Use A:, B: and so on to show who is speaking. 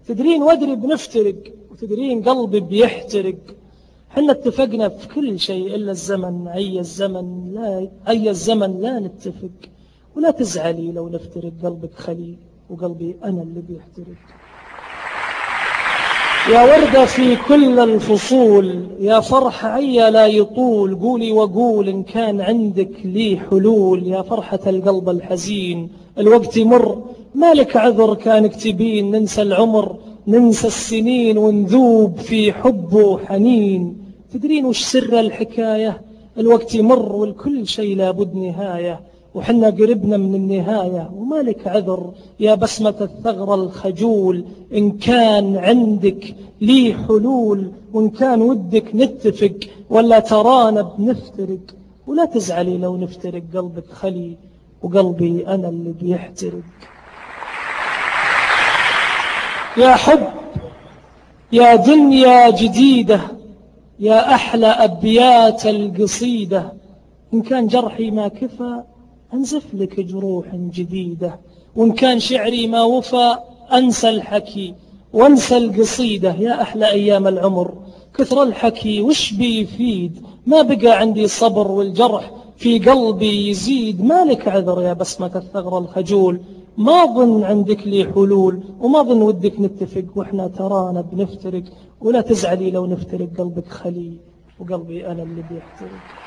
A: تدرين وادري بنفترق، وتدرين قلبي بيحترق. حنا اتفقنا في كل شيء إلا الزمن. أي الزمن لا نتفق. ولا تزعلي لو نفترق، قلبك خلي وقلبي أنا اللي بيحترق. يا وردة في كل الفصول، يا فرح عيا لا يطول، قولي وقول إن كان عندك لي حلول. يا فرحة القلب الحزين، الوقت يمر مالك عذر كانك تبين. ننسى العمر، ننسى السنين، ونذوب في حبه حنين. تدرين وش سر الحكاية؟ الوقت يمر والكل شيء لابد نهاية، وحنا قربنا من النهاية. ومالك عذر يا بسمة الثغر الخجول، إن كان عندك لي حلول، وإن كان ودك نتفق ولا ترانا بنفترق. ولا تزعلي لو نفترق، قلبك خلي وقلبي أنا اللي بيحترق. يا حب يا دنيا جديدة، يا أحلى أبيات القصيدة، إن كان جرحي ما كفى أنزف لك جروح جديدة، وإن كان شعري ما وفى أنسى الحكي وانسى القصيدة. يا أحلى أيام العمر كثر الحكي وش بيفيد، ما بقى عندي صبر والجرح في قلبي يزيد. مالك عذر يا بسمة الثغر الخجول، ما ظن عندك لي حلول، وما ظن ودك نتفق وإحنا ترانا بنفترق. ولا تزعلي لو نفترق، قلبك خلي وقلبي أنا اللي بيحترق.